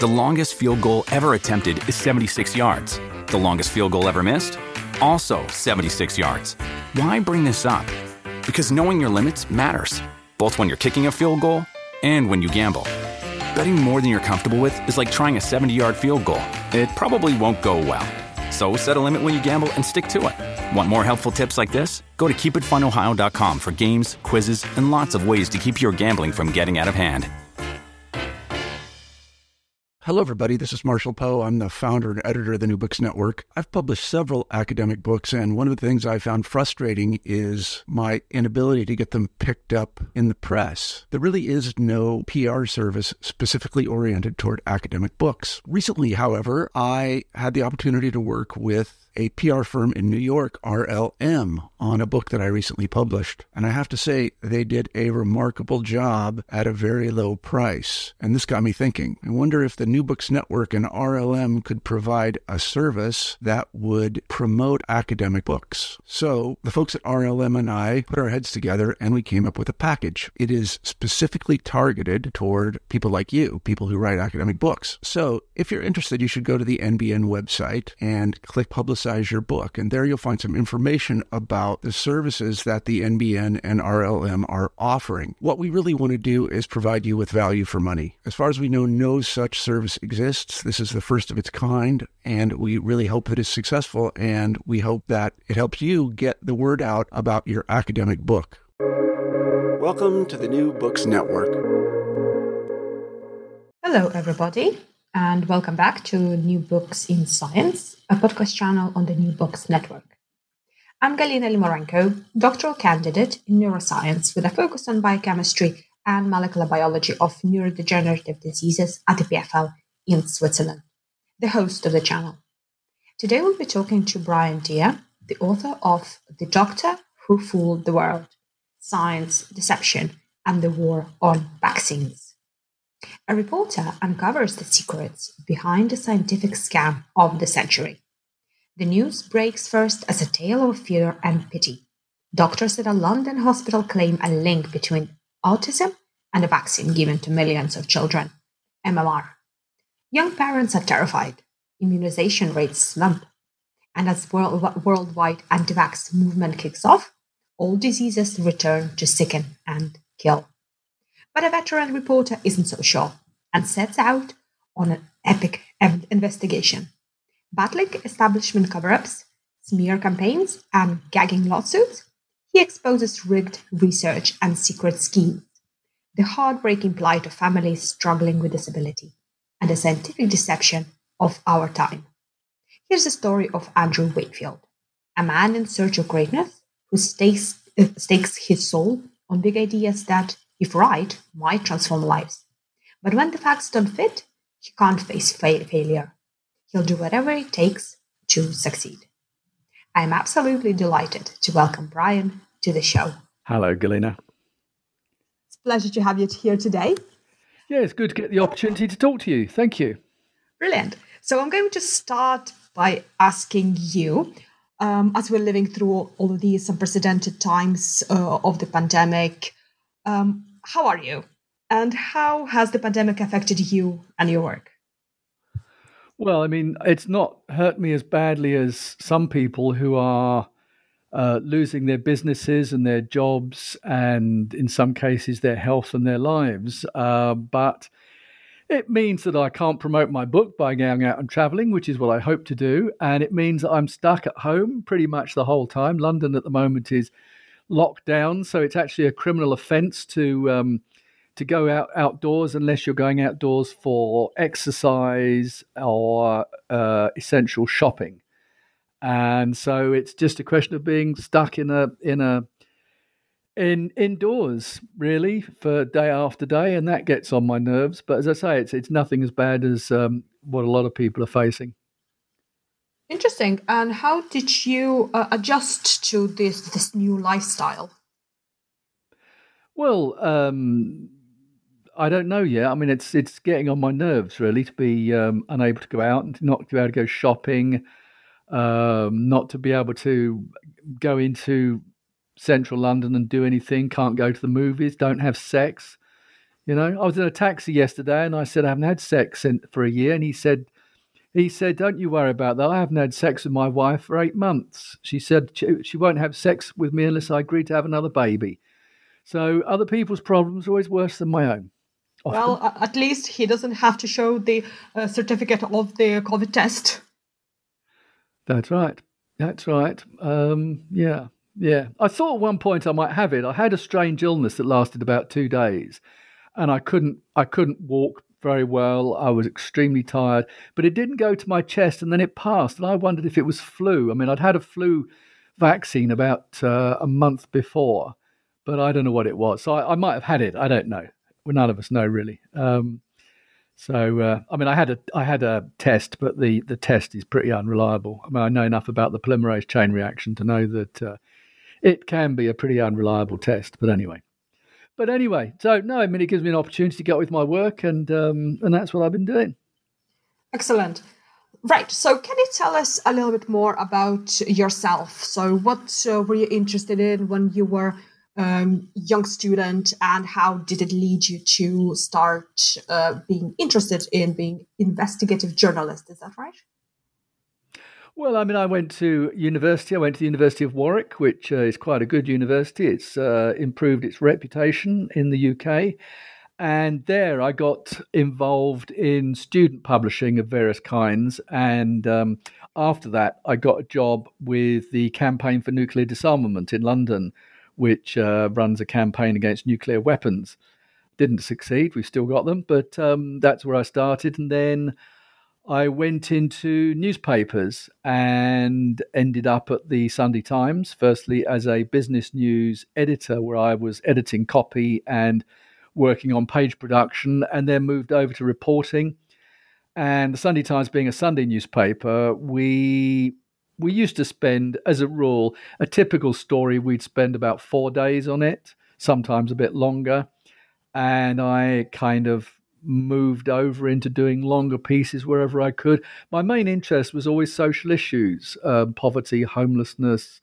The longest field goal ever attempted is 76 yards. The longest field goal ever missed? Also 76 yards. Why bring this up? Because knowing your limits matters, both when you're kicking a field goal and when you gamble. Betting more than you're comfortable with is like trying a 70-yard field goal. It probably won't go well. So set a limit when you gamble and stick to it. Want more helpful tips like this? Go to keepitfunohio.com for games, quizzes, and lots of ways to keep your gambling from getting out of hand. Hello, everybody. This is Marshall Poe. I'm the founder and editor of the New Books Network. I've published several academic books, and one of the things I found frustrating is my inability to get them picked up in the press. There really is no PR service specifically oriented toward academic books. Recently, however, I had the opportunity to work with a PR firm in New York, RLM, on a book that I recently published. And I have to say, they did a remarkable job at a very low price. And this got me thinking. I wonder if the New Books Network and RLM could provide a service that would promote academic books. So the folks at RLM and I put our heads together and we came up with a package. It is specifically targeted toward people like you, people who write academic books. So if you're interested, you should go to the NBN website and click Publicize Your Book. And there you'll find some information about the services that the NBN and RLM are offering. What we really want to do is provide you with value for money. As far as we know, no such service exists. This is the first of its kind, and we really hope it is successful, and we hope that it helps you get the word out about your academic book. Welcome to the New Books Network. Hello, everybody, and welcome back to New Books in Science, a podcast channel on the New Books Network. I'm Galina Limorenko, doctoral candidate in neuroscience with a focus on biochemistry and molecular biology of neurodegenerative diseases at the EPFL in Switzerland, the host of the channel. Today we'll be talking to Brian Deer, the author of The Doctor Who Fooled the World, Science, Deception, and the War on Vaccines. A reporter uncovers the secrets behind the scientific scam of the century. The news breaks first as a tale of fear and pity. Doctors at a London hospital claim a link between autism and a vaccine given to millions of children, MMR. Young parents are terrified. Immunization rates slump. And as worldwide anti-vax movement kicks off, all diseases return to sicken and kill. But a veteran reporter isn't so sure and sets out on an epic investigation. Battling establishment cover-ups, smear campaigns, and gagging lawsuits, he exposes rigged research and secret schemes, the heartbreaking plight of families struggling with disability, and the scientific deception of our time. Here's the story of Andrew Wakefield, a man in search of greatness who stakes his soul on big ideas that, if right, might transform lives. But when the facts don't fit, he can't face failure. He'll do whatever it takes to succeed. I am absolutely delighted to welcome Brian to the show. Hello, Galina. It's a pleasure to have you here today. Yeah, it's good to get the opportunity to talk to you. Thank you. Brilliant. So I'm going to start by asking you, as we're living through all of these unprecedented times of the pandemic, how are you? And how has the pandemic affected you and your work? Well, I mean, it's not hurt me as badly as some people who are losing their businesses and their jobs and, in some cases, their health and their lives. But it means that I can't promote my book by going out and traveling, which is what I hope to do. And it means that I'm stuck at home pretty much the whole time. London at the moment is locked down, so it's actually a criminal offence to go outdoors unless you're going outdoors for exercise or essential shopping. And so it's just a question of being stuck indoors really for day after day, and that gets on my nerves. But as I say, it's nothing as bad as what a lot of people are facing. Interesting. And how did you adjust to this new lifestyle? Well, I don't know yet. I mean, it's getting on my nerves really to be unable to go out and not to be able to go shopping, not to be able to go into central London and do anything. Can't go to the movies. Don't have sex. You know, I was in a taxi yesterday and I said I haven't had sex for a year, and he said, don't you worry about that. I haven't had sex with my wife for 8 months. She said she won't have sex with me unless I agree to have another baby. So other people's problems are always worse than my own. Often. Well, at least he doesn't have to show the certificate of the COVID test. That's right. Yeah. I thought at one point I might have it. I had a strange illness that lasted about 2 days, and I couldn't walk very well. I was extremely tired, but it didn't go to my chest, and then it passed. And I wondered if it was flu. I mean, I'd had a flu vaccine about a month before, but I don't know what it was. So I might have had it. I don't know. Well, none of us know really. I mean, I had a test, but the test is pretty unreliable. I mean, I know enough about the polymerase chain reaction to know that it can be a pretty unreliable test. But anyway, so no, I mean, it gives me an opportunity to get on with my work, and that's what I've been doing. Excellent. Right. So can you tell us a little bit more about yourself? So what were you interested in when you were young student, and how did it lead you to start being interested in being investigative journalist? Is that right? Well, I mean, I went to university. I went to the University of Warwick, which is quite a good university. It's improved its reputation in the UK. And there I got involved in student publishing of various kinds. And after that, I got a job with the Campaign for Nuclear Disarmament in London, which runs a campaign against nuclear weapons. Didn't succeed. We've still got them, but that's where I started. And then I went into newspapers and ended up at the Sunday Times, firstly as a business news editor, where I was editing copy and working on page production, and then moved over to reporting. And the Sunday Times being a Sunday newspaper, we used to spend, as a rule, a typical story, we'd spend about 4 days on it, sometimes a bit longer. And I kind of moved over into doing longer pieces wherever I could. My main interest was always social issues, poverty, homelessness,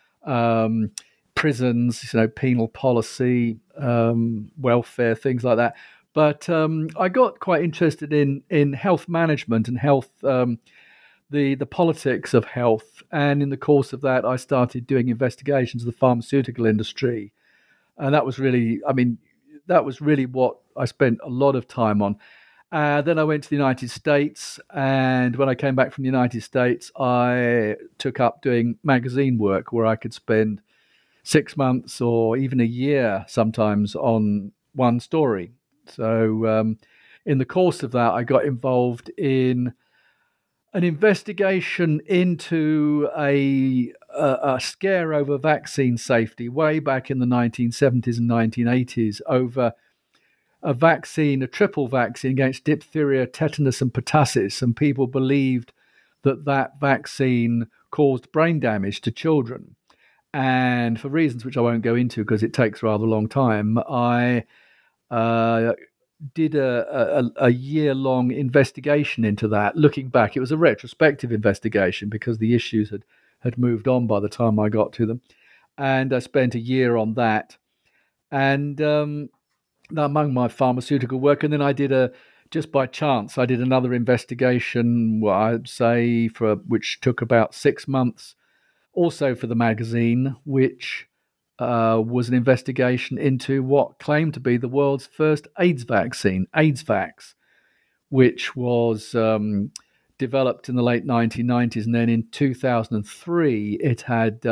prisons, penal policy, welfare, things like that. But I got quite interested in health management and health, the politics of health. And in the course of that, I started doing investigations of the pharmaceutical industry. And that was really what I spent a lot of time on. Then I went to the United States. And when I came back from the United States, I took up doing magazine work, where I could spend 6 months or even a year sometimes on one story. So in the course of that, I got involved in an investigation into a scare over vaccine safety way back in the 1970s and 1980s over a triple vaccine against diphtheria, tetanus, and pertussis. And people believed that vaccine caused brain damage to children. And for reasons which I won't go into because it takes a rather long time, I did a year-long investigation into that. Looking back, it was a retrospective investigation because the issues had moved on by the time I got to them. And I spent a year on that. And among my pharmaceutical work, and then I did just by chance, I did another investigation, I'd say, which took about 6 months, also for the magazine, which was an investigation into what claimed to be the world's first AIDS vaccine, AIDSvax, which was developed in the late 1990s, and then in 2003 it had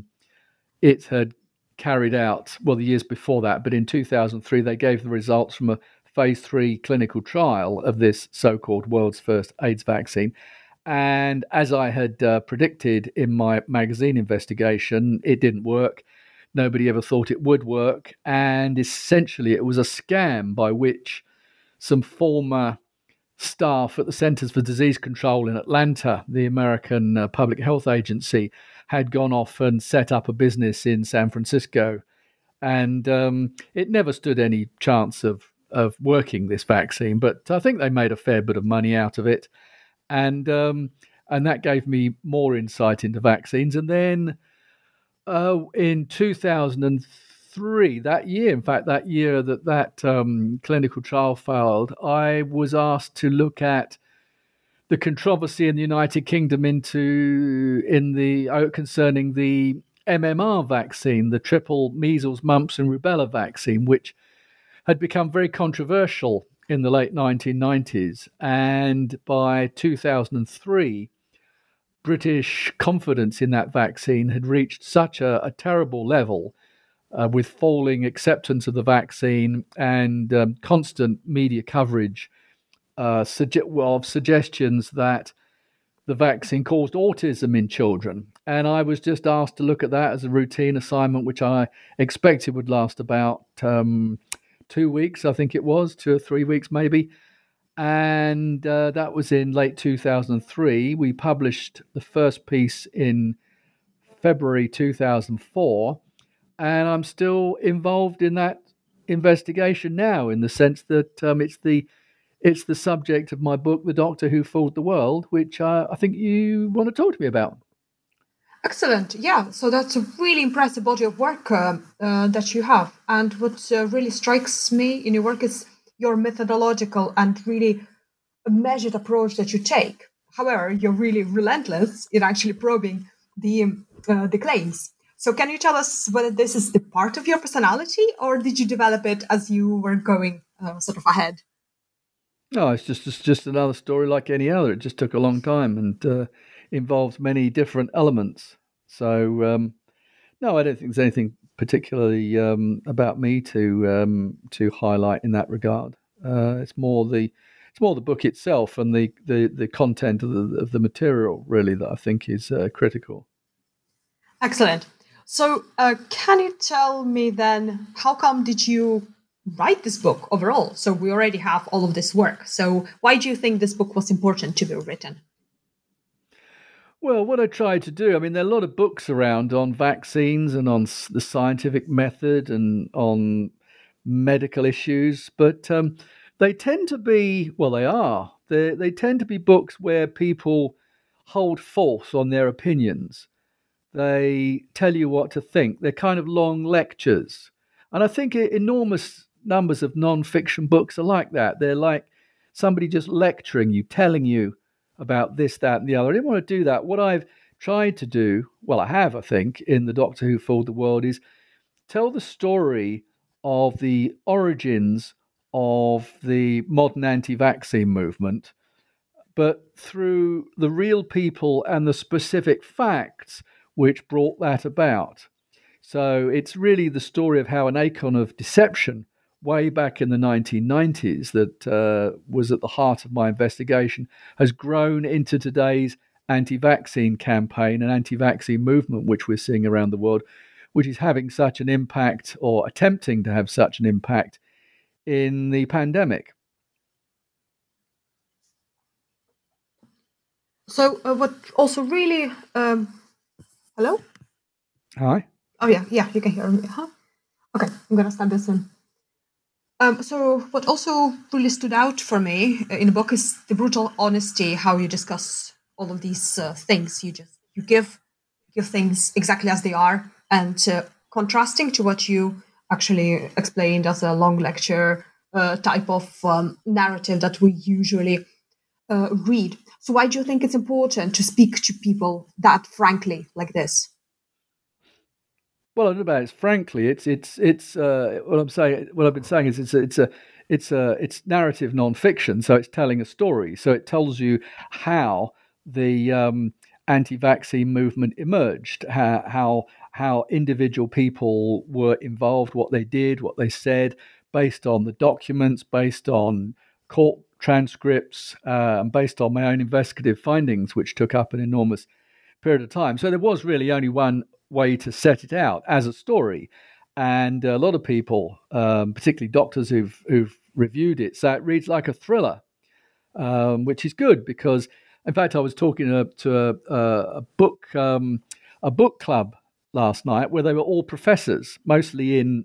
carried out, well, the years before that, but in 2003 they gave the results from a phase 3 clinical trial of this so-called world's first AIDS vaccine. And as I had predicted in my magazine investigation, it didn't work. Nobody ever thought it would work. And essentially it was a scam by which some former staff at the Centers for Disease Control in Atlanta, the American public health agency, had gone off and set up a business in San Francisco. And it never stood any chance of working, this vaccine. But I think they made a fair bit of money out of it. And that gave me more insight into vaccines. And then in 2003, 2003, that year, in fact, that year that clinical trial failed, I was asked to look at the controversy in the United Kingdom concerning the MMR vaccine, the triple measles, mumps, and rubella vaccine, which had become very controversial in the late 1990s. And by 2003, British confidence in that vaccine had reached such a terrible level, with falling acceptance of the vaccine and constant media coverage of suggestions that the vaccine caused autism in children. And I was just asked to look at that as a routine assignment, which I expected would last about 2 weeks, I think it was, 2 or 3 weeks maybe. And that was in late 2003. We published the first piece in February 2004. And I'm still involved in that investigation now, in the sense that it's the subject of my book, The Doctor Who Fooled the World, which I think you want to talk to me about. Excellent. Yeah, so that's a really impressive body of work that you have. And what really strikes me in your work is your methodological and really measured approach that you take. However, you're really relentless in actually probing the claims. So can you tell us whether this is the part of your personality, or did you develop it as you were going sort of ahead? No, it's just another story like any other. It just took a long time and involved many different elements. So no, I don't think there's anything particularly about me to highlight in that regard. It's more the book itself and the content of the material, really, that I think is critical. Excellent. So can you tell me then, how come did you write this book overall? So we already have all of this work. So why do you think this book was important to be written? Well, what I tried to do, I mean, there are a lot of books around on vaccines and on the scientific method and on medical issues, but they tend to be, well, they tend to be books where people hold forth on their opinions. They tell you what to think. They're kind of long lectures. And I think enormous numbers of non-fiction books are like that. They're like somebody just lecturing you, telling you about this, that, and the other. I didn't want to do that. What I've tried to do, well, I have, I think, in The Doctor Who Fooled the World, is tell the story of the origins of the modern anti-vaccine movement, but through the real people and the specific facts which brought that about. So it's really the story of how an acorn of deception way back in the 1990s that was at the heart of my investigation has grown into today's anti-vaccine campaign and anti-vaccine movement, which we're seeing around the world, which is having such an impact, or attempting to have such an impact, in the pandemic. So what also really... Hello? Hi. Oh, yeah, you can hear me. Huh? Okay, I'm going to start this one. So what also really stood out for me in the book is the brutal honesty, how you discuss all of these things. You give things exactly as they are, and contrasting to what you actually explained as a long lecture type of narrative that we usually read. So why do you think it's important to speak to people that frankly like this? Well, I don't know about it. Frankly, it's what I'm saying. What I've been saying is it's narrative nonfiction. So it's telling a story. So it tells you how the anti-vaccine movement emerged, how individual people were involved, what they did, what they said, based on the documents, based on court transcripts, and based on my own investigative findings, which took up an enormous period of time. So there was really only one way to set it out as a story, and a lot of people, particularly doctors who've reviewed it, say it reads like a thriller, which is good, because in fact I was talking to a book club last night where they were all professors, mostly in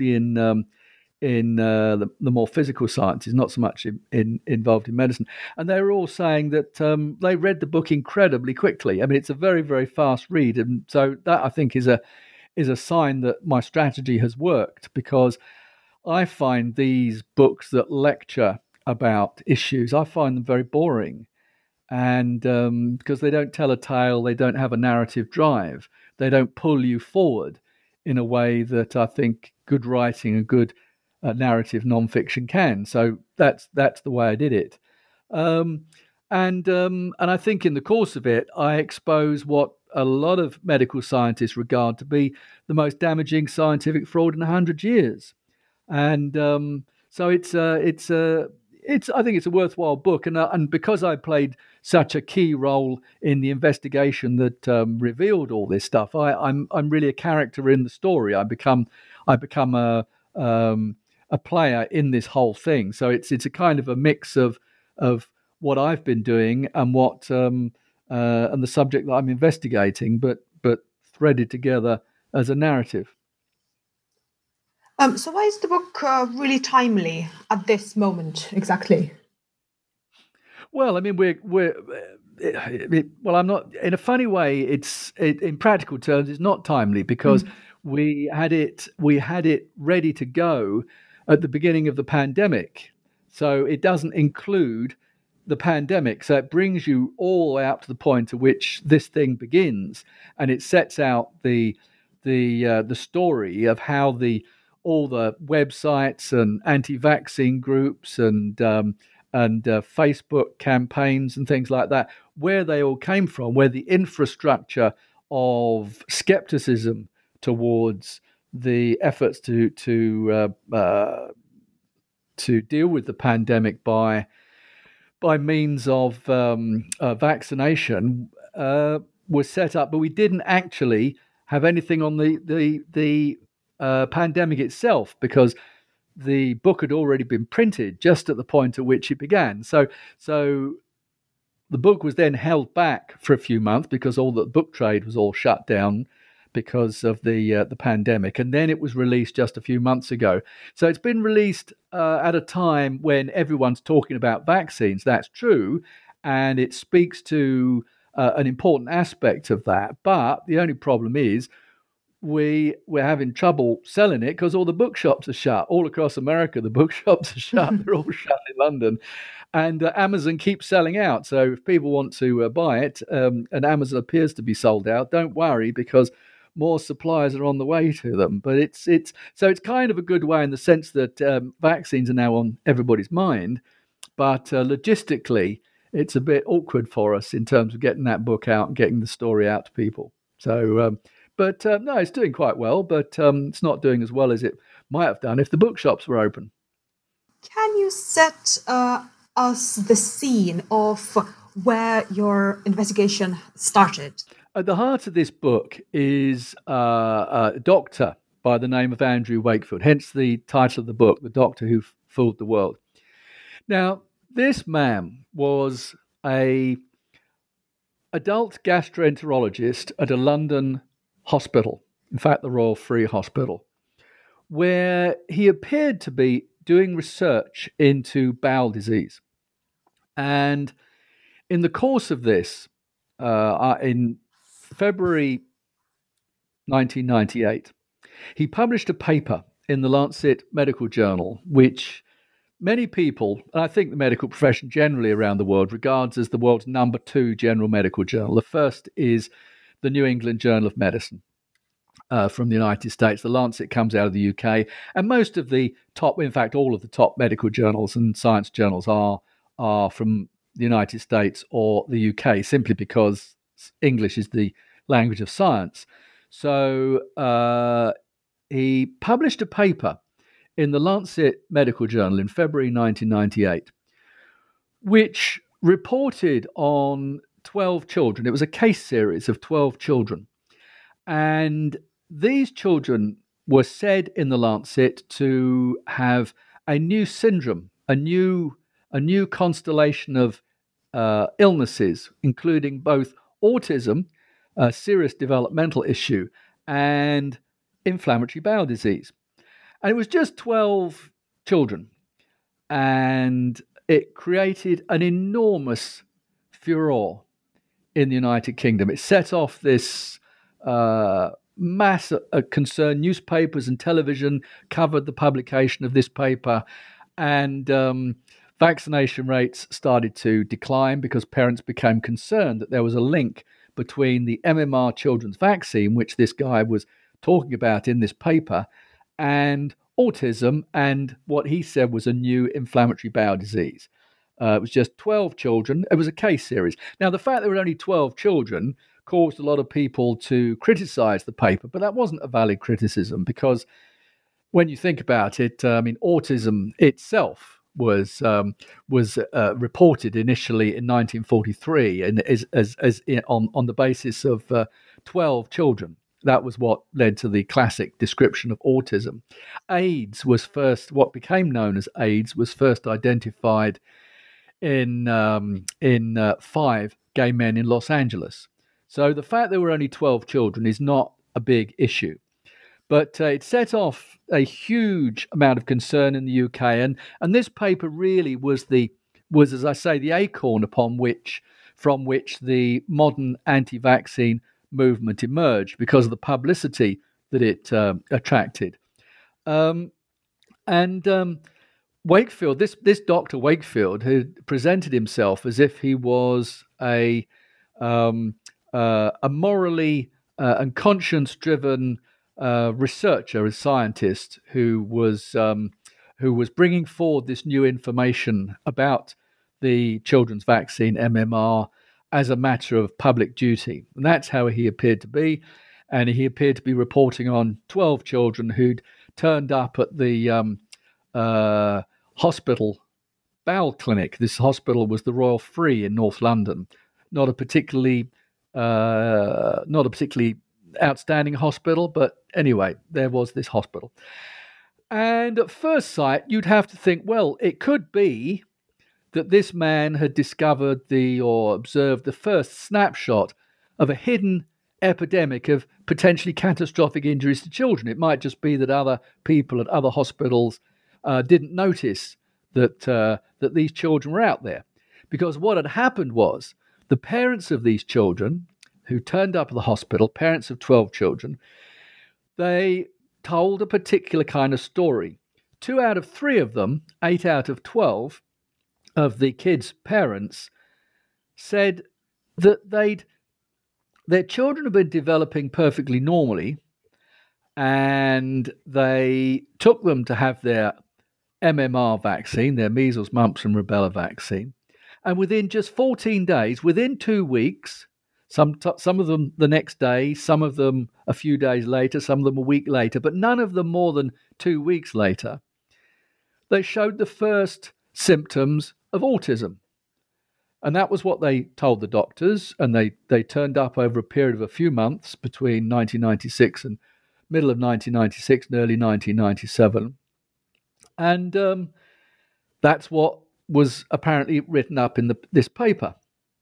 the more physical sciences, not so much involved in medicine. And they were all saying that they read the book incredibly quickly. I mean, it's a very, very fast read. And so that, I think, is is a sign that my strategy has worked, because I find these books that lecture about issues, I find them very boring. And because they don't tell a tale, they don't have a narrative drive, they don't pull you forward in a way that I think good writing and good narrative nonfiction can. So that's the way I did it. And I think in the course of it, I expose what a lot of medical scientists regard to be the most damaging scientific fraud in 100 years. And so I think it's a worthwhile book, and because I played such a key role in the investigation that revealed all this stuff, I'm really a character in the story. I become a player in this whole thing. So it's a kind of a mix of what I've been doing and what and the subject that I'm investigating, but threaded together as a narrative. So why is the book really timely at this moment exactly? Well, I mean, I'm not, in a funny way, in practical terms, it's not timely, because we had it ready to go at the beginning of the pandemic. So it doesn't include the pandemic. So it brings you all out to the point at which this thing begins, and it sets out the story of how all the websites and anti-vaccine groups and Facebook campaigns and things like that, where they all came from, where the infrastructure of skepticism towards the efforts to deal with the pandemic by means of vaccination was set up, but we didn't actually have anything on the pandemic itself, because the book had already been printed just at the point at which it began. So the book was then held back for a few months because all the book trade was all shut down because of the pandemic, and then it was released just a few months ago. So it's been released at a time when everyone's talking about vaccines. That's true, and it speaks to an important aspect of that. But the only problem is we're having trouble selling it because all the bookshops are shut. All across America, the bookshops are shut. They're all shut in London. And Amazon keeps selling out. So if people want to buy it, and Amazon appears to be sold out, don't worry, because more suppliers are on the way to them. But it's kind of a good way in the sense that vaccines are now on everybody's mind. But logistically, it's a bit awkward for us in terms of getting that book out and getting the story out to people. So... But no, it's doing quite well, but it's not doing as well as it might have done if the bookshops were open. Can you set us the scene of where your investigation started? At the heart of this book is a doctor by the name of Andrew Wakefield, hence the title of the book, The Doctor Who Fooled the World. Now, this man was an adult gastroenterologist at a London hospital, in fact, the Royal Free Hospital, where he appeared to be doing research into bowel disease. And in the course of this, in February 1998, he published a paper in the Lancet Medical Journal, which many people, and I think the medical profession generally around the world, regards as the world's number 2 general medical journal. The first is the New England Journal of Medicine from the United States. The Lancet comes out of the UK, and most of the top, in fact, all of the top medical journals and science journals are from the United States or the UK, simply because English is the language of science. So he published a paper in the Lancet Medical Journal in February 1998, which reported on 12 children. It was a case series of 12 children. And these children were said in the Lancet to have a new syndrome, a new constellation of illnesses, including both autism, a serious developmental issue, and inflammatory bowel disease. And it was just 12 children. And it created an enormous furore in the United Kingdom. It set off this mass concern. Newspapers and television covered the publication of this paper, and vaccination rates started to decline because parents became concerned that there was a link between the MMR children's vaccine, which this guy was talking about in this paper, and autism and what he said was a new inflammatory bowel disease. It was just 12 children. It was a case series. Now, the fact there were only 12 children caused a lot of people to criticize the paper, but that wasn't a valid criticism because when you think about it, autism itself was reported initially in 1943 and on the basis of 12 children. That was what led to the classic description of autism. AIDS was first, what became known as AIDS, was first identified in 5 gay men in Los Angeles. So the fact there were only 12 children is not a big issue. But it set off a huge amount of concern in the UK, and this paper really was, as I say, the acorn from which the modern anti-vaccine movement emerged because of the publicity that it attracted. Wakefield, this Dr. Wakefield, who presented himself as if he was a morally and conscience-driven researcher, a scientist who was bringing forward this new information about the children's vaccine MMR as a matter of public duty. And that's how he appeared to be. And he appeared to be reporting on 12 children who'd turned up at the hospital bowel clinic. This hospital was the Royal Free in North London. Not a particularly outstanding hospital, but anyway, there was this hospital. And at first sight, you'd have to think, well, it could be that this man had discovered or observed the first snapshot of a hidden epidemic of potentially catastrophic injuries to children. It might just be that other people at other hospitals didn't notice that these children were out there. Because what had happened was the parents of these children who turned up at the hospital, parents of 12 children, they told a particular kind of story. 2 out of 3 of them, 8 out of 12 of the kids' parents, said that their children had been developing perfectly normally, and they took them to have their MMR vaccine, their measles, mumps, and rubella vaccine. And within just 14 days, within 2 weeks, some of them the next day, some of them a few days later, some of them a week later, but none of them more than 2 weeks later, they showed the first symptoms of autism. And that was what they told the doctors, and they turned up over a period of a few months between 1996 and middle of 1996 and early 1997. And that's what was apparently written up in this paper.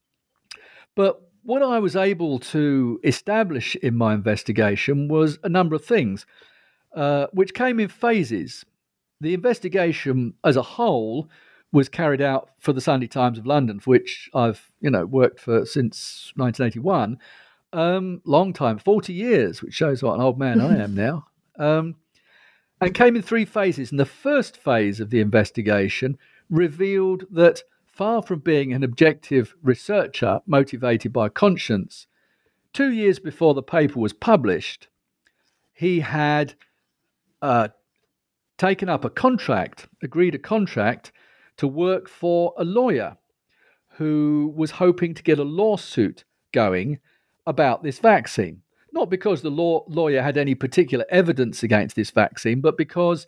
But what I was able to establish in my investigation was a number of things, which came in phases. The investigation as a whole was carried out for the Sunday Times of London, for which I've worked for since 1981. Long time, 40 years, which shows what an old man I am now. And came in 3 phases. And the first phase of the investigation revealed that far from being an objective researcher motivated by conscience, 2 years before the paper was published, he had taken up agreed a contract to work for a lawyer who was hoping to get a lawsuit going about this vaccine. Not because the lawyer had any particular evidence against this vaccine, but because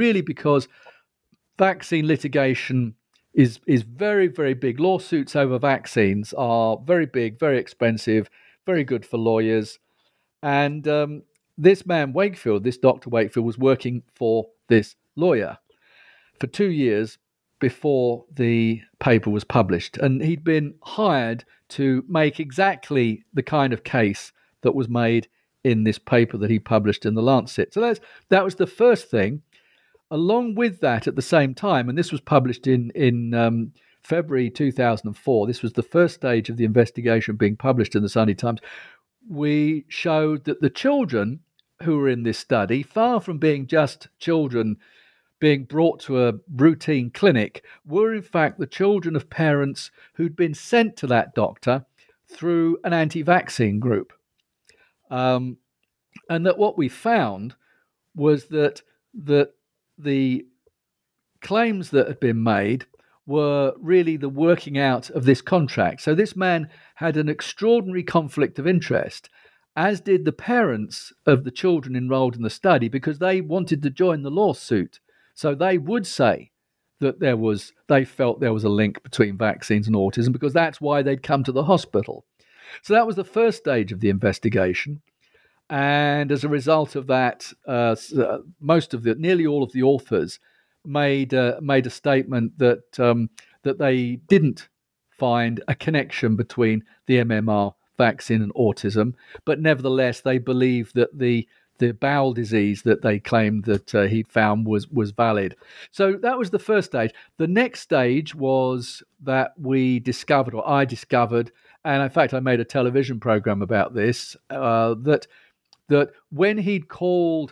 vaccine litigation is very, very big. Lawsuits over vaccines are very big, very expensive, very good for lawyers. And this man, Wakefield, this Dr. Wakefield, was working for this lawyer for 2 years before the paper was published. And he'd been hired to make exactly the kind of case that was made in this paper that he published in The Lancet. So that was the first thing. Along with that, at the same time, and this was published in February 2004, this was the first stage of the investigation being published in the Sunday Times, we showed that the children who were in this study, far from being just children being brought to a routine clinic, were in fact the children of parents who'd been sent to that doctor through an anti-vaccine group. And that what we found was that the claims that had been made were really the working out of this contract. So this man had an extraordinary conflict of interest, as did the parents of the children enrolled in the study, because they wanted to join the lawsuit. So they would say that they felt there was a link between vaccines and autism, because that's why they'd come to the hospital. So that was the first stage of the investigation. And as a result of that, nearly all of the authors made a statement that they didn't find a connection between the MMR vaccine and autism, but nevertheless they believed that the bowel disease that they claimed that he'd found was valid. So that was the first stage. The next stage was that I discovered, and in fact I made a television program about this, that when he'd called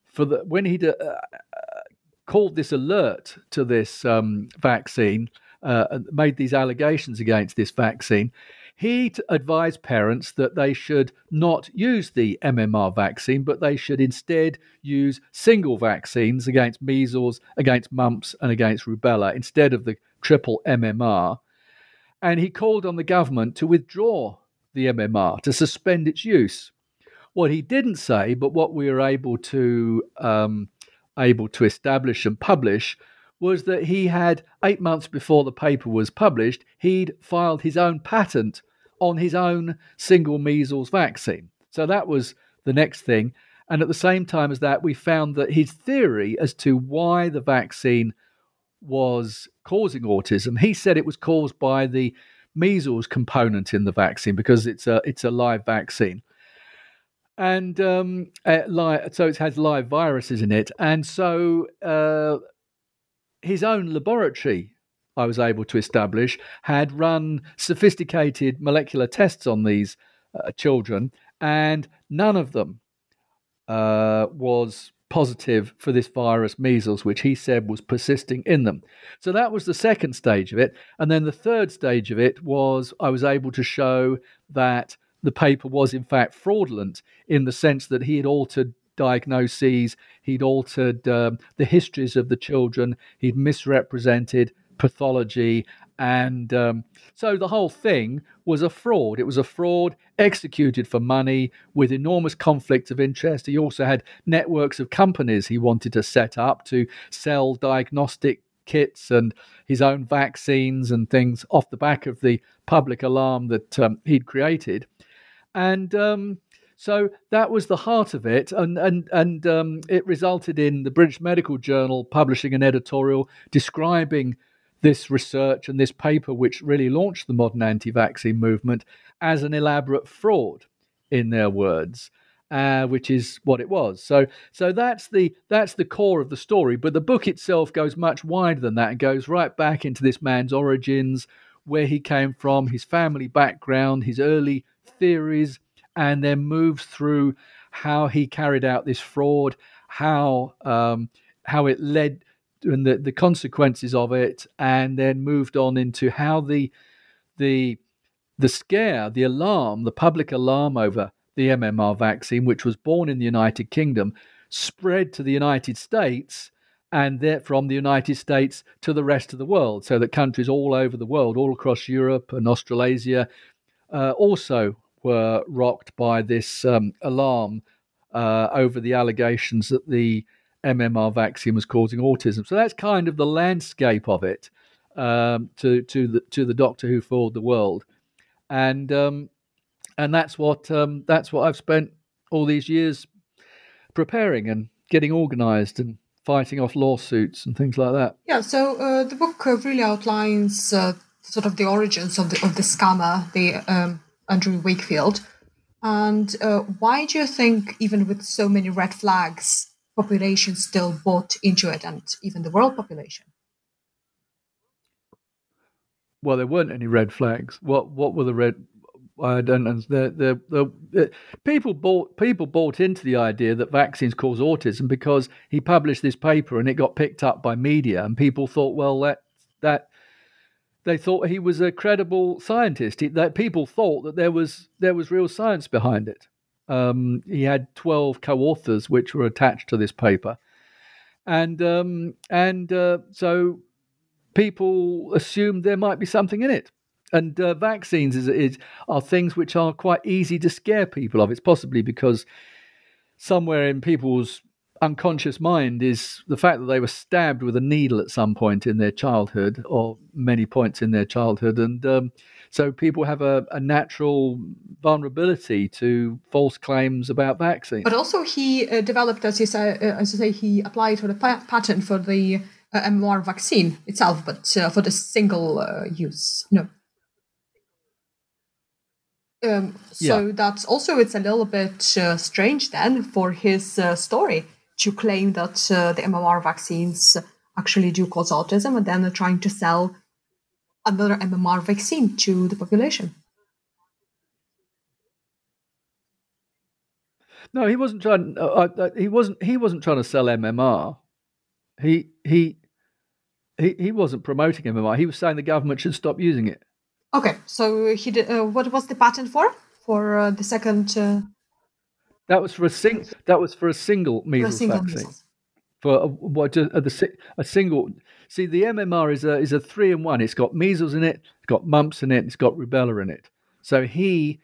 this alert to this vaccine, made these allegations against this vaccine, he advised parents that they should not use the MMR vaccine, but they should instead use single vaccines against measles, against mumps, and against rubella instead of the triple MMR. And he called on the government to withdraw the MMR, to suspend its use. What he didn't say, but what we were able to establish and publish, was that he had, 8 months before the paper was published, he'd filed his own patent on his own single measles vaccine. So that was the next thing. And at the same time as that, we found that his theory as to why the vaccine was causing autism, he said it was caused by the measles component in the vaccine, because it's a live vaccine. And so it has live viruses in it. And so his own laboratory, I was able to establish, had run sophisticated molecular tests on these children, and none of them was positive for this virus, measles, which he said was persisting in them. So that was the second stage of it. And then the third stage of it was I was able to show that the paper was in fact fraudulent, in the sense that he had altered diagnoses, he'd altered the histories of the children, he'd misrepresented pathology, and so the whole thing was a fraud. It was a fraud executed for money with enormous conflict of interest. He also had networks of companies he wanted to set up to sell diagnostic kits and his own vaccines and things off the back of the public alarm that he'd created. And so that was the heart of it, and it resulted in the British Medical Journal publishing an editorial describing this research and this paper, which really launched the modern anti-vaccine movement, as an elaborate fraud, in their words, which is what it was. So that's the core of the story. But the book itself goes much wider than that and goes right back into this man's origins, where he came from, his family background, his early theories, and then moves through how he carried out this fraud, how it led, and the consequences of it, and then moved on into how the scare, the alarm, the public alarm over the MMR vaccine, which was born in the United Kingdom, spread to the United States, and from the United States to the rest of the world, so that countries all over the world, all across Europe and Australasia, also were rocked by this alarm over the allegations that the MMR vaccine was causing autism. So that's kind of the landscape of it, to the Doctor Who fooled the world, and that's what I've spent all these years preparing and getting organised and fighting off lawsuits and things like that. Yeah. So the book really outlines sort of the origins of the scammer, the Andrew Wakefield, and why do you think, even with so many red flags, population still bought into it, and even the world population? Well, there weren't any red flags. What were the red? I don't know. People bought into the idea that vaccines cause autism because he published this paper and it got picked up by media, and people thought, well, that they thought he was a credible scientist. That people thought that there was real science behind it. He had 12 co-authors which were attached to this paper, and so people assumed there might be something in it. And vaccines are things which are quite easy to scare people of. It's possibly because somewhere in people's unconscious mind is the fact that they were stabbed with a needle at some point in their childhood, or many points in their childhood, and so people have a natural vulnerability to false claims about vaccines. But also, he developed, as you say, he applied for the patent for the MMR vaccine itself, but for the single use. No. So that's also, it's a little bit strange then for his story to claim that the MMR vaccines actually do cause autism, and then they're trying to sell another MMR vaccine to the population. No, he wasn't trying. He wasn't trying to sell MMR. He wasn't promoting MMR. He was saying the government should stop using it. Okay, so he did. What was the patent for the second? That was for a single measles vaccine. Measles. For a single. See, the MMR is a 3-in-1. It's got measles in it, it's got mumps in it, it's got rubella in it. So he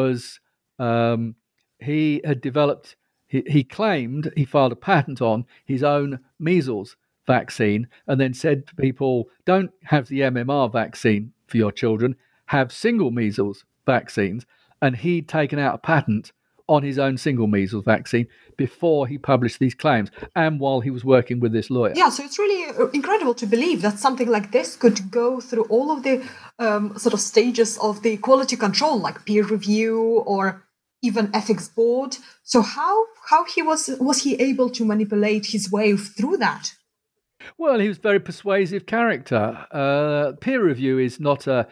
had developed. He claimed he filed a patent on his own measles vaccine, and then said to people, "Don't have the MMR vaccine for your children. Have single measles vaccines." And he'd taken out a patent on his own single measles vaccine before he published these claims, and while he was working with this lawyer. Yeah, so it's really incredible to believe that something like this could go through all of the sort of stages of the quality control, like peer review or even ethics board. So how was he able to manipulate his way through that? Well, he was a very persuasive character. Peer review is not a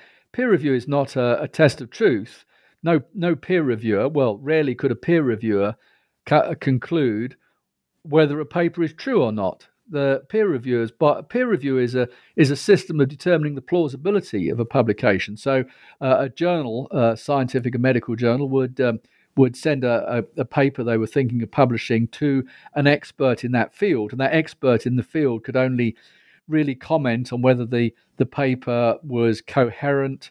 test of truth. No peer reviewer. Well, rarely could a peer reviewer conclude whether a paper is true or not. The peer review is a system of determining the plausibility of a publication. So a journal, a scientific and medical journal, would send a paper they were thinking of publishing to an expert in that field, and that expert in the field could only really comment on whether the paper was coherent,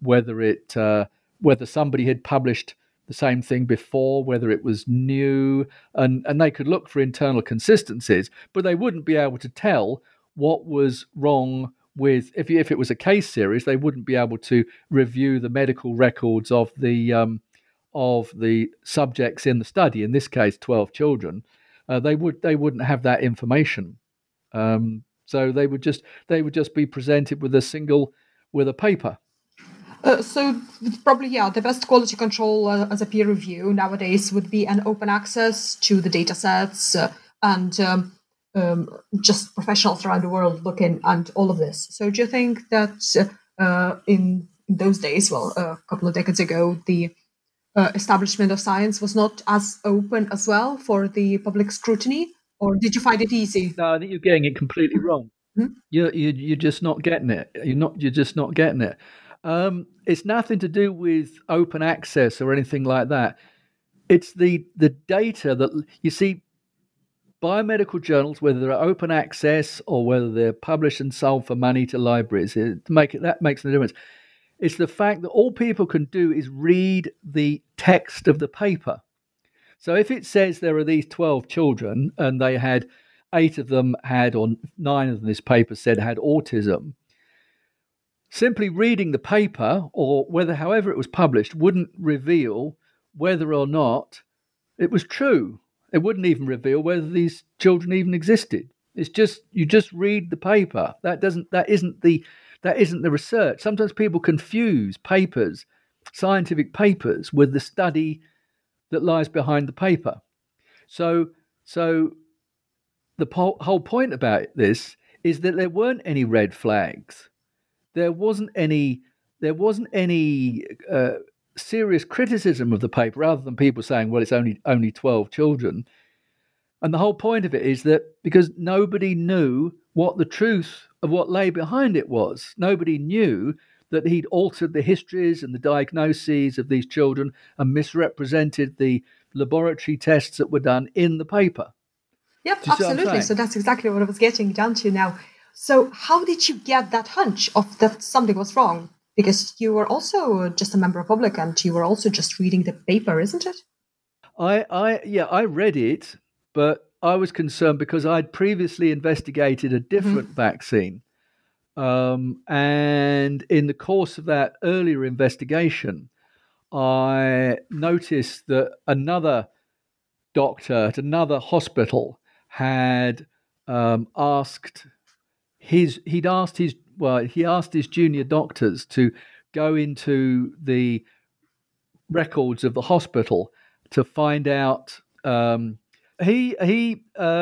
whether somebody had published the same thing before, whether it was new, and they could look for internal consistencies, but they wouldn't be able to tell what was wrong with, if it was a case series, they wouldn't be able to review the medical records of the subjects in the study, in this case 12 children. They wouldn't have that information. So they would just be presented with a paper. So probably, the best quality control as a peer review nowadays would be an open access to the data sets and just professionals around the world looking and all of this. So do you think that in those days, a couple of decades ago, the establishment of science was not as open as well for the public scrutiny? Or did you find it easy? No, I think you're getting it completely wrong. Mm-hmm. You're just not getting it. You're just not getting it. It's nothing to do with open access or anything like that. It's the data that you see. Biomedical journals, whether they're open access or whether they're published and sold for money to libraries, that makes no difference. It's the fact that all people can do is read the text of the paper. So if it says there are these 12 children and they had 8 of them had, or 9 of them, this paper said, had autism, simply reading the paper, or however it was published, wouldn't reveal whether or not it was true. It wouldn't even reveal whether these children even existed. It's just, you just read the paper. That isn't the research. Sometimes people confuse papers, scientific papers, with the study that lies behind the paper. So the whole point about this is that there weren't any red flags. There wasn't any serious criticism of the paper, rather than people saying, well, it's only 12 children. And the whole point of it is that because nobody knew what the truth of what lay behind it was. Nobody knew that he'd altered the histories and the diagnoses of these children and misrepresented the laboratory tests that were done in the paper. Yep, absolutely. So that's exactly what I was getting down to now. So how did you get that hunch of that something was wrong? Because you were also just a member of public and you were also just reading the paper, isn't it? I read it, but I was concerned because I'd previously investigated a different vaccine. And in the course of that earlier investigation, I noticed that another doctor at another hospital had asked his junior doctors to go into the records of the hospital to find out. I'd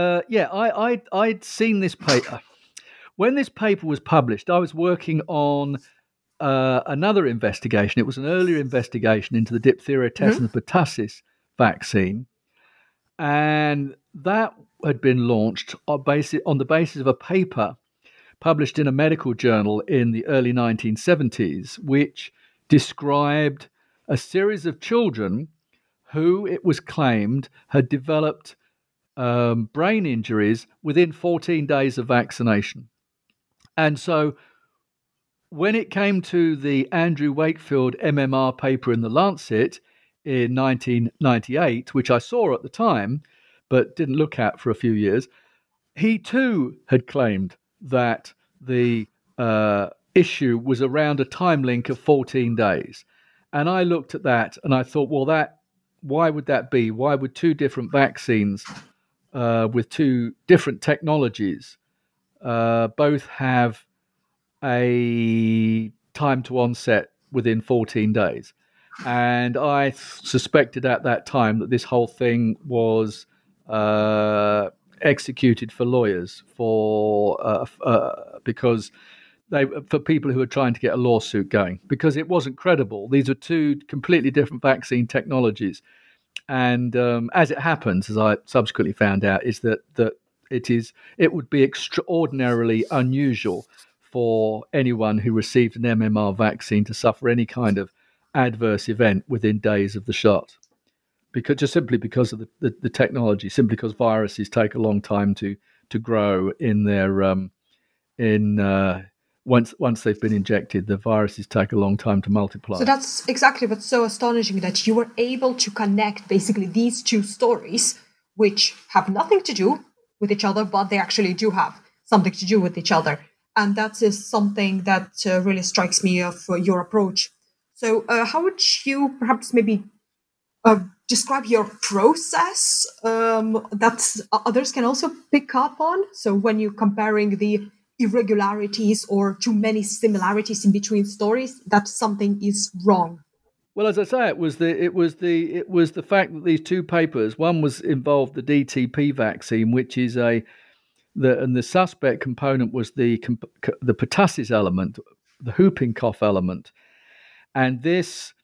seen this paper. When this paper was published, I was working on another investigation. It was an earlier investigation into the diphtheria, tetanus, pertussis vaccine, and that had been launched on the basis of a paper published in a medical journal in the early 1970s, which described a series of children who, it was claimed, had developed brain injuries within 14 days of vaccination. And so when it came to the Andrew Wakefield MMR paper in The Lancet in 1998, which I saw at the time, but didn't look at for a few years, he too had claimed that the issue was around a time link of 14 days. And I looked at that and I thought, well, why would that be? Why would two different vaccines with two different technologies both have a time to onset within 14 days? And I suspected at that time that this whole thing was executed for lawyers because for people who were trying to get a lawsuit going, because it wasn't credible. These are two completely different vaccine technologies. And as it happens, as I subsequently found out, is that it would be extraordinarily unusual for anyone who received an MMR vaccine to suffer any kind of adverse event within days of the shot, simply because of the technology, simply because viruses take a long time to grow in their once they've been injected, the viruses take a long time to multiply. So that's exactly what's so astonishing, that you were able to connect basically these two stories, which have nothing to do with each other, but they actually do have something to do with each other. And that is something that really strikes me of your approach. So how would you perhaps maybe describe your process that others can also pick up on? So when you're comparing the irregularities or too many similarities in between stories, that something is wrong. Well, as I say, it was the fact that these two papers, one was involved the DTP vaccine, which is and the suspect component was the pertussis element, the whooping cough element, and this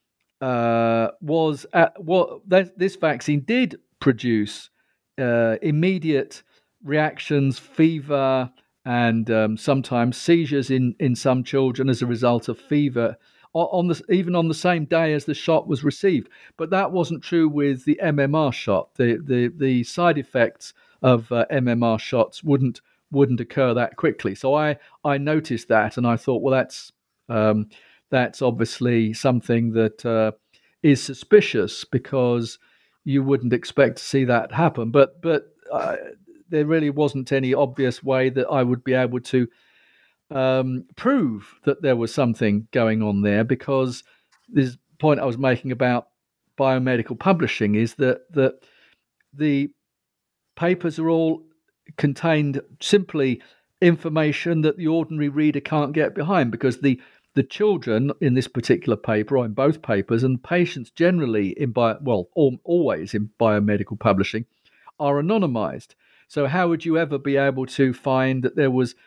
this vaccine did produce immediate reactions, fever, and sometimes seizures in some children as a result of fever, even on the same day as the shot was received. But that wasn't true with the MMR shot. The side effects of MMR shots wouldn't occur that quickly. So I noticed that, and I thought, well, that's obviously something that is suspicious, because you wouldn't expect to see that happen. But there really wasn't any obvious way that I would be able to prove that there was something going on there, because this point I was making about biomedical publishing is that the papers are all contained simply information that the ordinary reader can't get behind, because the children in this particular paper, or in both papers, and patients generally always in biomedical publishing, are anonymized. So how would you ever be able to find that there was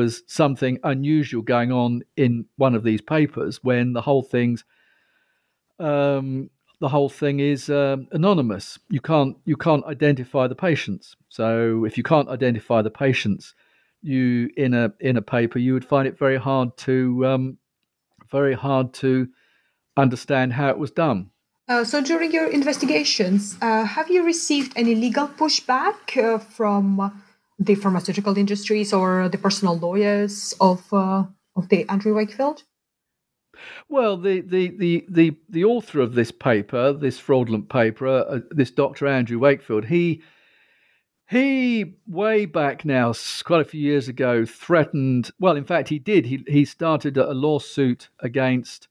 something unusual going on in one of these papers when the whole thing's the whole thing is anonymous. You can't identify the patients. So if you can't identify the patients, you in a paper, you would find it very hard to understand how it was done. So during your investigations, have you received any legal pushback from the pharmaceutical industries or the personal lawyers of the Andrew Wakefield? Well, the author of this paper, this fraudulent paper, this Dr. Andrew Wakefield, he way back now, quite a few years ago, threatened. Well, in fact, he did. He started a lawsuit against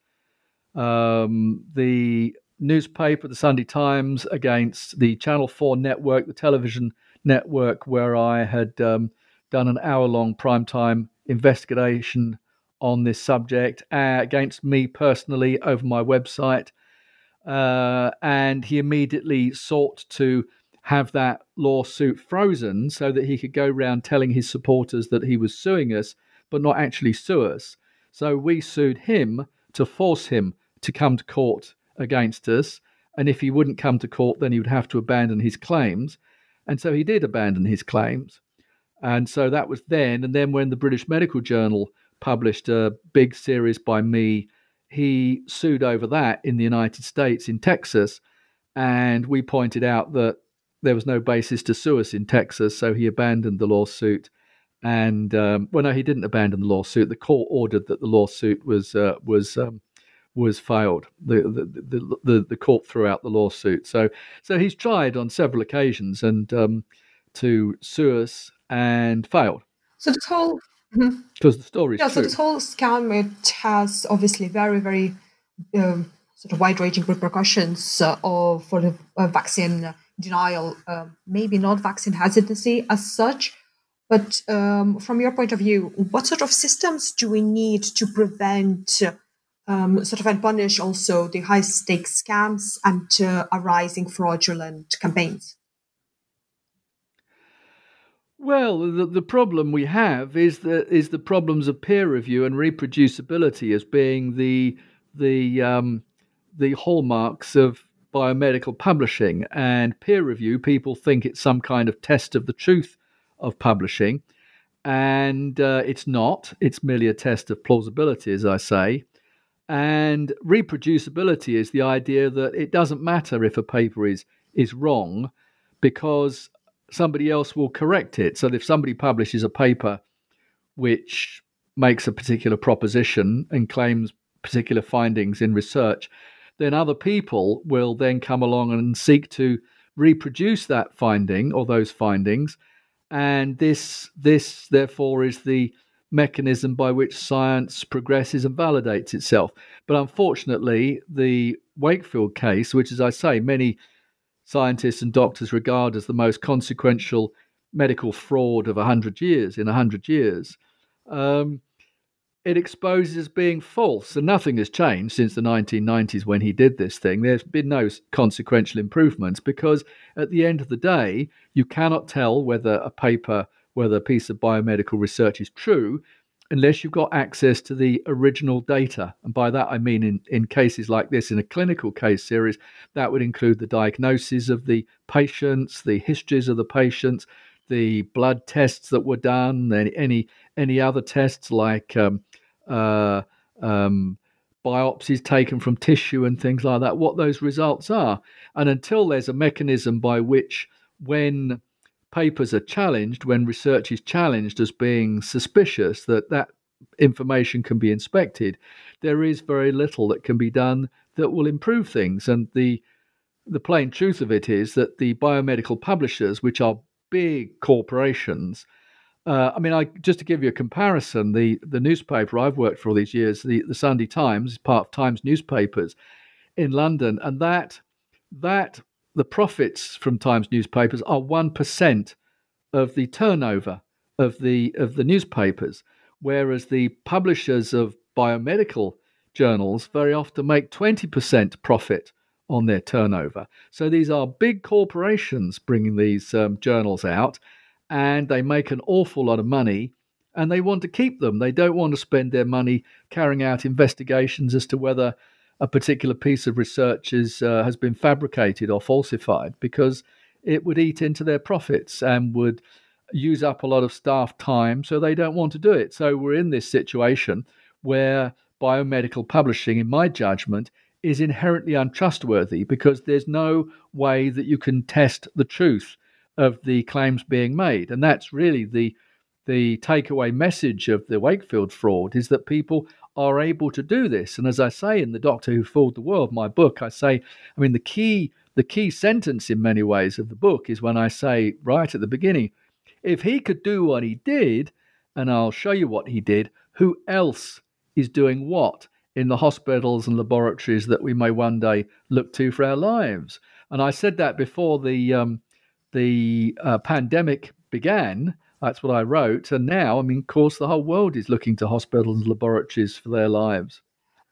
the newspaper, the Sunday Times, against the Channel 4 network, the television network, where I had done an hour-long primetime investigation on this subject, against me personally over my website. And he immediately sought to have that lawsuit frozen so that he could go around telling his supporters that he was suing us, but not actually sue us. So we sued him to force him to come to court against us. And if he wouldn't come to court, then he would have to abandon his claims. And so he did abandon his claims. And so that was then. And then when the British Medical Journal published a big series by me, he sued over that in the United States, in Texas. And we pointed out that there was no basis to sue us in Texas. So he abandoned the lawsuit. And no, he didn't abandon the lawsuit. The court ordered that the lawsuit was failed. The court threw out the lawsuit. So he's tried on several occasions and to sue us and failed. So this whole because the story is true. So this whole scam, it has obviously very, very sort of wide-ranging repercussions for the vaccine denial. Maybe not vaccine hesitancy as such, but from your point of view, what sort of systems do we need to prevent and punish also the high-stakes scams and arising fraudulent campaigns? Well, the problem we have is the problems of peer review and reproducibility as being the hallmarks of biomedical publishing. And peer review, people think it's some kind of test of the truth of publishing, and it's not. It's merely a test of plausibility, as I say. And reproducibility is the idea that it doesn't matter if a paper is wrong, because somebody else will correct it. So if somebody publishes a paper which makes a particular proposition and claims particular findings in research, then other people will then come along and seek to reproduce that finding or those findings. And this therefore is the mechanism by which science progresses and validates itself. But unfortunately, the Wakefield case, which, as I say, many scientists and doctors regard as the most consequential medical fraud of 100 years, it exposes as being false. And nothing has changed since the 1990s when he did this thing. There's been no consequential improvements, because at the end of the day, you cannot tell whether a piece of biomedical research is true unless you've got access to the original data. And by that, I mean in cases like this, in a clinical case series, that would include the diagnoses of the patients, the histories of the patients, the blood tests that were done, and any other tests like biopsies taken from tissue and things like that, what those results are. And until there's a mechanism by which, when papers are challenged, when research is challenged as being suspicious, that information can be inspected, there is very little that can be done that will improve things. And the plain truth of it is that the biomedical publishers, which are big corporations, just to give you a comparison, the newspaper I've worked for all these years, the Sunday Times, is part of Times newspapers in London, and that the profits from Times newspapers are 1% of the turnover of the newspapers, whereas the publishers of biomedical journals very often make 20% profit on their turnover. So these are big corporations bringing these journals out, and they make an awful lot of money, and they want to keep them. They don't want to spend their money carrying out investigations as to whether a particular piece of research has been fabricated or falsified, because it would eat into their profits and would use up a lot of staff time, so they don't want to do it. So we're in this situation where biomedical publishing, in my judgment, is inherently untrustworthy, because there's no way that you can test the truth of the claims being made. And that's really the takeaway message of the Wakefield fraud, is that people are able to do this. And as I say in The Doctor Who Fooled the World, my book, I say, I mean, the key sentence in many ways of the book is when I say right at the beginning, if he could do what he did, and I'll show you what he did, who else is doing what in the hospitals and laboratories that we may one day look to for our lives? And I said that before the pandemic began. That's what I wrote. And now, I mean, of course, the whole world is looking to hospitals and laboratories for their lives.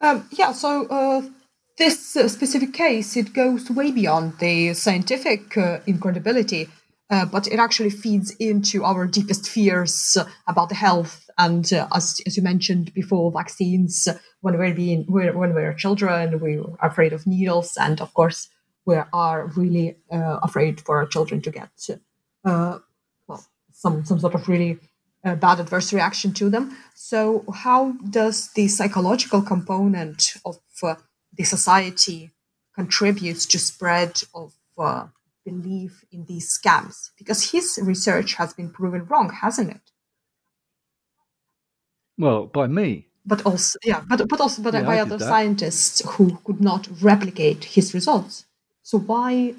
This specific case, it goes way beyond the scientific incredibility, but it actually feeds into our deepest fears about the health. And as you mentioned before, vaccines, when we're children, we are afraid of needles. And of course, we are really afraid for our children to get some sort of really bad adverse reaction to them. So how does the psychological component of the society contributes to spread of belief in these scams? Because his research has been proven wrong, hasn't it? Well, by me. But by other scientists who could not replicate his results. So why?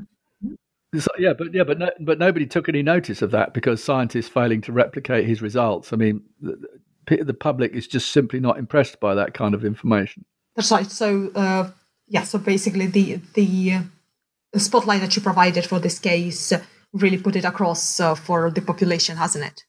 But nobody took any notice of that, because scientists failing to replicate his results. I mean, the public is just simply not impressed by that kind of information. That's right. So so basically the spotlight that you provided for this case really put it across for the population, hasn't it?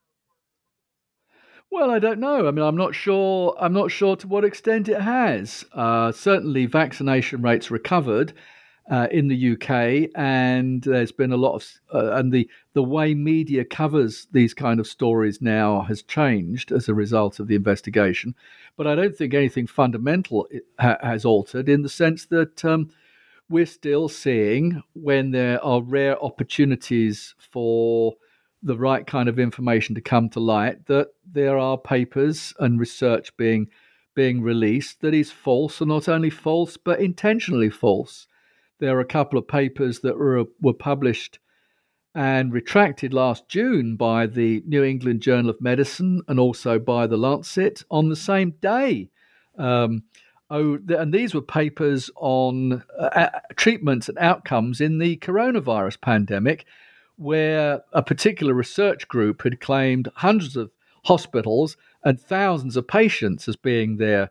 Well, I don't know. I mean, I'm not sure to what extent it has. Certainly, vaccination rates recovered in the UK, and there's been a lot of and the way media covers these kind of stories now has changed as a result of the investigation. But I don't think anything fundamental has altered, in the sense that we're still seeing, when there are rare opportunities for the right kind of information to come to light, that there are papers and research being released that is false, and not only false but intentionally false. There are a couple of papers that were published and retracted last June by the New England Journal of Medicine and also by the Lancet on the same day. And these were papers on treatments and outcomes in the coronavirus pandemic, where a particular research group had claimed hundreds of hospitals and thousands of patients as being their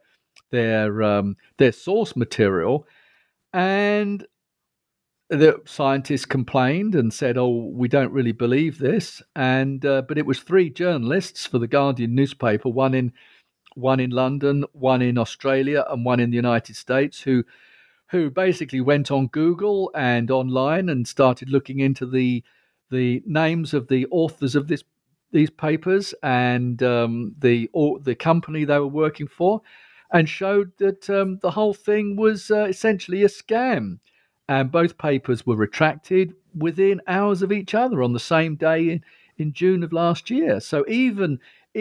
source material. And the scientists complained and said, "Oh, we don't really believe this." And but it was three journalists for the Guardian newspaper, one in London, one in Australia, and one in the United States, who basically went on Google and online and started looking into the names of the authors of these papers and the company they were working for, and showed that the whole thing was essentially a scam. And both papers were retracted within hours of each other on the same day in June of last year. So even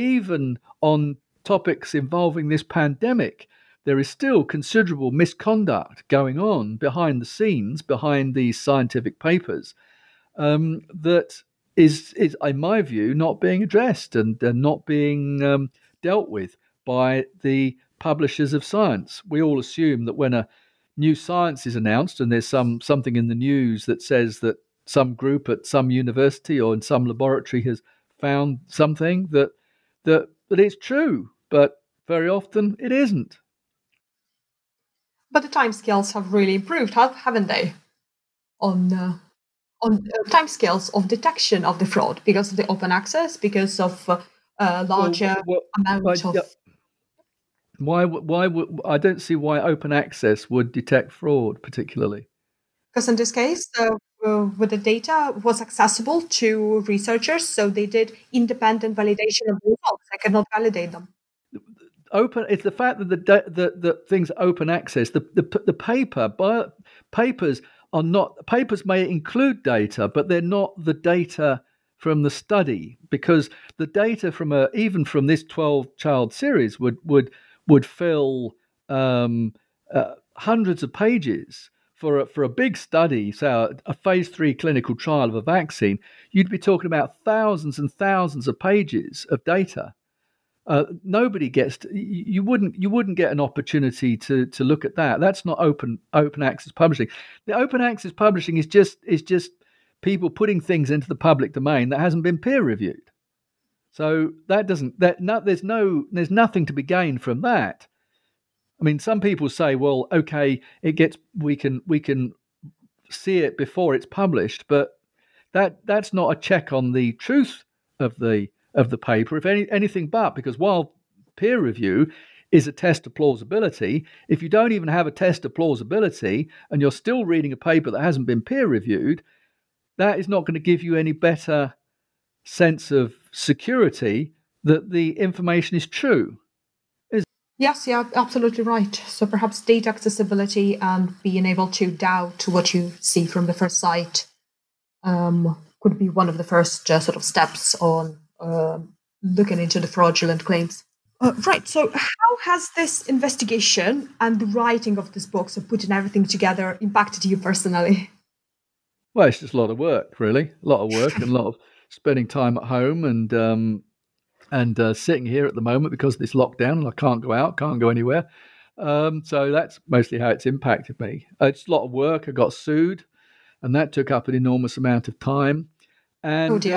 on topics involving this pandemic, there is still considerable misconduct going on behind the scenes, behind these scientific papers, that is, in my view, not being addressed and not being dealt with by the publishers of science. We all assume that when a new science is announced and there's something in the news that says that some group at some university or in some laboratory has found something, that it's true, but very often it isn't. But the timescales have really improved, haven't they? On timescales of detection of the fraud, because of the open access, because of larger amount of. Yeah. Why would I don't see why open access would detect fraud particularly? Because in this case, with the data was accessible to researchers, so they did independent validation of the results. I cannot validate them. open. It's the fact that the things are open access. The papers are not. Papers may include data, but they're not the data from the study, because the data from even from this 12-child series would fill hundreds of pages. For a big study, so a phase 3 clinical trial of a vaccine, you'd be talking about thousands and thousands of pages of data. Nobody gets you wouldn't get an opportunity to look at that. That's not open access publishing. The open access publishing is just people putting things into the public domain that hasn't been peer reviewed. So there's nothing to be gained from that. I mean, some people say, well, okay, we can see it before it's published, but that's not a check on the truth of the paper, if anything but, because while peer review is a test of plausibility, if you don't even have a test of plausibility and you're still reading a paper that hasn't been peer reviewed, that is not going to give you any better sense of security that the information is true. Yes, yeah, absolutely right. So perhaps data accessibility and being able to doubt what you see from the first sight could be one of the first sort of steps on looking into the fraudulent claims. Right. So how has this investigation and the writing of this book, so putting everything together, impacted you personally? Well, it's just a lot of work, really. A lot of work and a lot of spending time at home and sitting here at the moment because of this lockdown, and I can't go out, can't go anywhere. So that's mostly how it's impacted me. It's a lot of work. I got sued, and that took up an enormous amount of time. And, oh dear.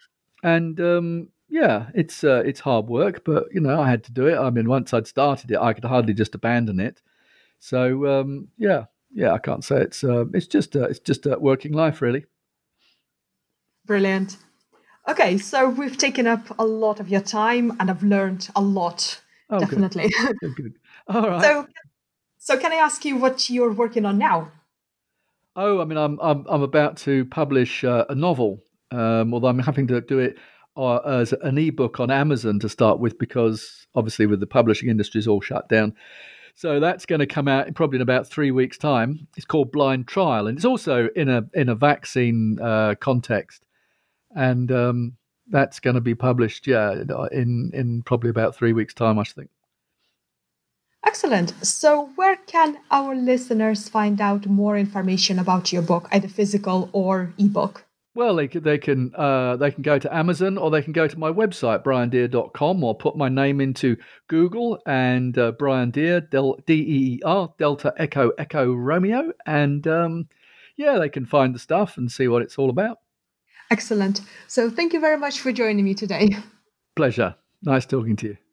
Yeah, it's hard work, but I had to do it. I mean, once I'd started it, I could hardly just abandon it. So yeah, I can't say it's just a working life, really. Brilliant. Okay, so we've taken up a lot of your time, and I've learned a lot. Oh, definitely. Good. All right. So can I ask you what you're working on now? Oh, I mean, I'm about to publish a novel, although I'm having to do it as an ebook on Amazon to start with, because obviously with the publishing industry is all shut down. So that's going to come out probably in about 3 weeks' time. It's called Blind Trial, and it's also in a vaccine context. And that's going to be published, in probably about 3 weeks' time, I think. Excellent. So where can our listeners find out more information about your book, either physical or ebook? Well, they can go to Amazon, or they can go to my website, briandeer.com, or put my name into Google and Brian Deer, DEER, Delta Echo Echo Romeo, and they can find the stuff and see what it's all about. Excellent. So thank you very much for joining me today. Pleasure. Nice talking to you.